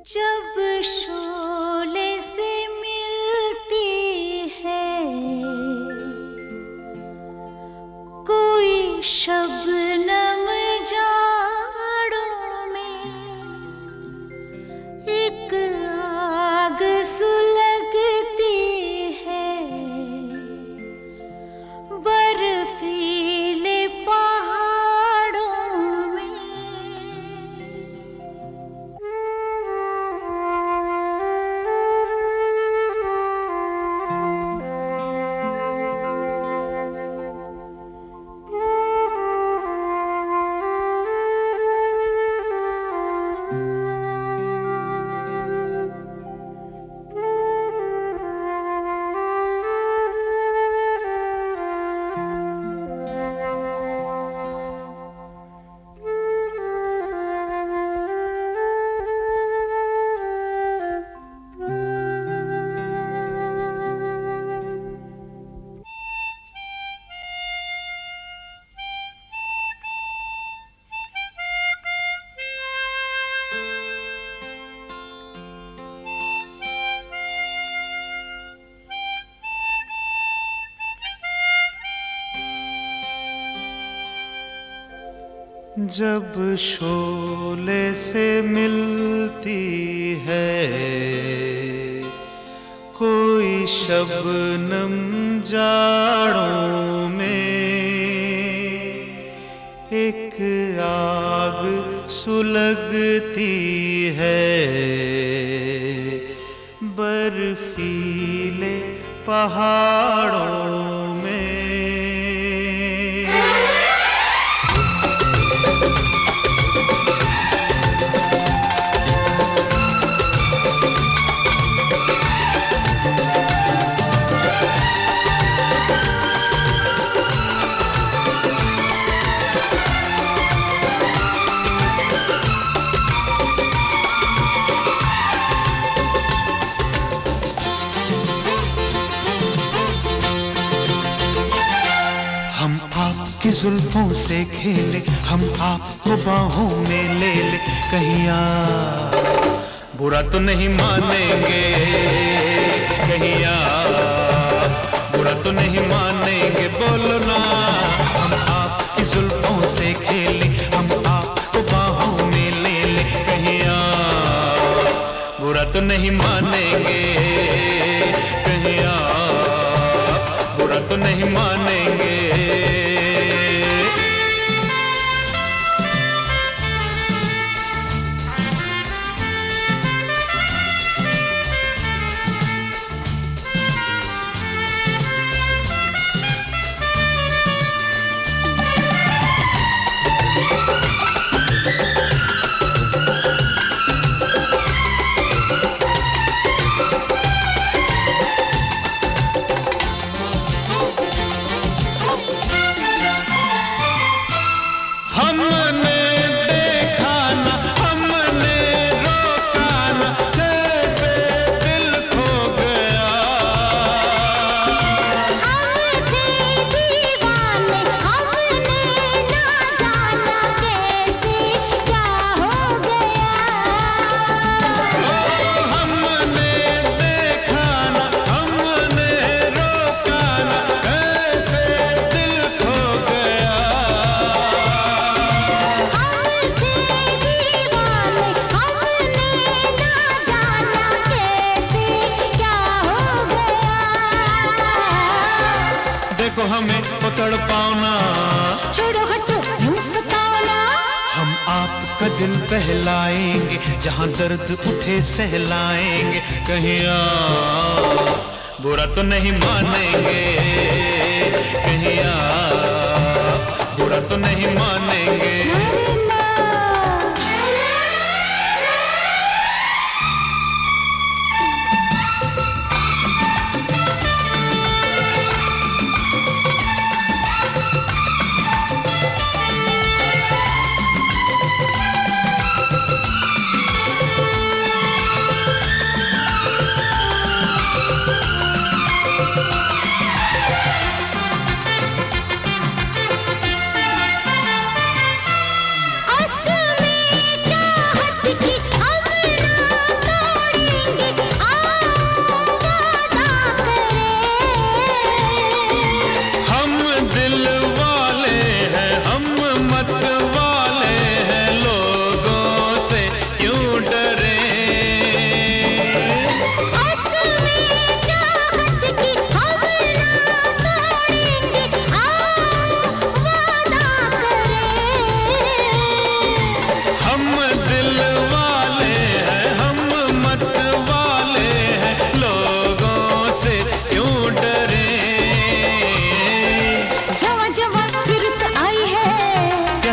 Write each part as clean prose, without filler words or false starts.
जब शोले से मिलती है कोई शबनम जाड़ों में, एक आग सुलगती है बर्फीले पहाड़ों में। जब शोले से मिलती है कोई शबनम जाड़ों में, एक आग सुलगती है बर्फीले पहाड़ों में। हम आपकी जुल्फों से खेले, हम आपको बाहों में ले ले, कहीं आप बुरा तो नहीं मानेंगे, कहीं आप बुरा तो नहीं मानेंगे, बोलो ना। हम आपकी जुल्फों से खेले, हम आपको बाहों में ले ले, कहीं आप बुरा तो नहीं मानेंगे, कहीं आप बुरा तो नहीं मानेंगे। हमने देखा ना, हमने रोका ना, कैसे दिल खो गया। हम थे दीवाने, हमने ना जाना कैसे क्या हो गया। हमने देखा ना, हमने रोका ना, कैसे दिल खो गया। हम थे दीवाने, हमने ना जाना कैसे क्या हो गया। देखो हमें पकड़ पाओ, छोड़ो हटो यूं सताओ ना। हम आपका दिल बहलाएंगे, जहां दर्द उठे सहलाएंगे, कहीं आप बुरा तो नहीं मानेंगे, कहीं आप बुरा तो नहीं मानेंगे। अरे ना।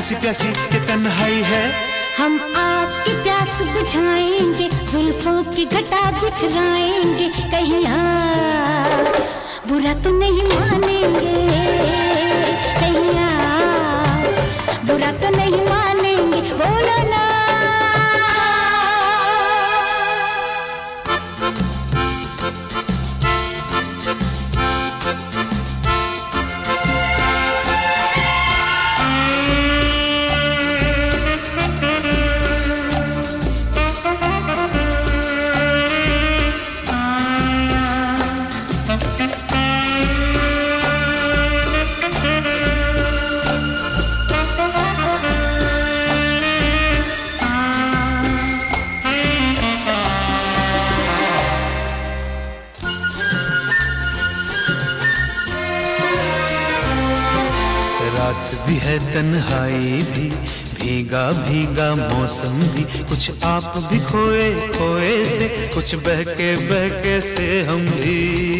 प्यासी प्यासी ये तन्हाई है। हम आपकी प्यास बुझाएंगे, जुल्फों की घटा बिखराएंगे, कहीं आप बुरा तो नहीं मानेंगे, कहीं आप बुरा तो नहीं मानेंगे, बोलो ना। रात भी है तन्हाई भी, भीगा भीगा मौसम भी, कुछ आप भी खोए खोए से, कुछ बहके बहके से हम भी।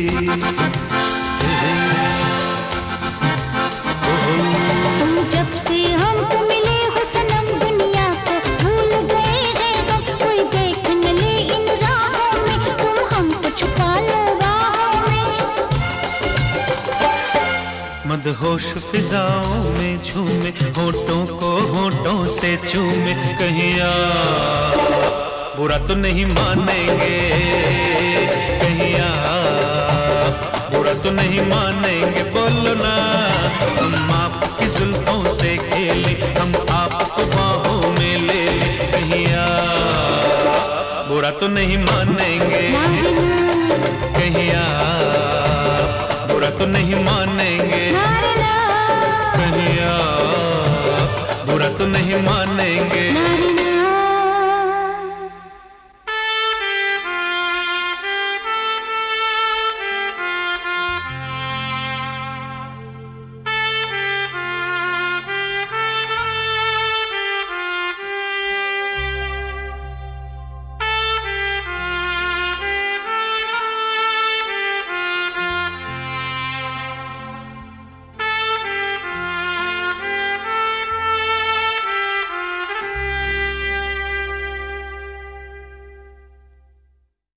तुम जब से हमको मिले हो सनम, दुनिया को भूल गए हैं हम, कोई देख न ले इन राहों में, तुम हमको छुपा लो राहों में। मदहोश फिजाओं में झूमे, होठों को होठों से चूमे, कहीं आप बुरा तो नहीं मानेंगे, कहीं आप बुरा तो नहीं मानेंगे, बोलो ना। हम आपकी जुल्फों से खेले, हम आपको बाहों में ले ले, कहीं आप बुरा तो नहीं मानेंगे, कहीं आप बुरा तो नहीं मानेंगे, कहीं आप बुरा तो नहीं मानेंगे।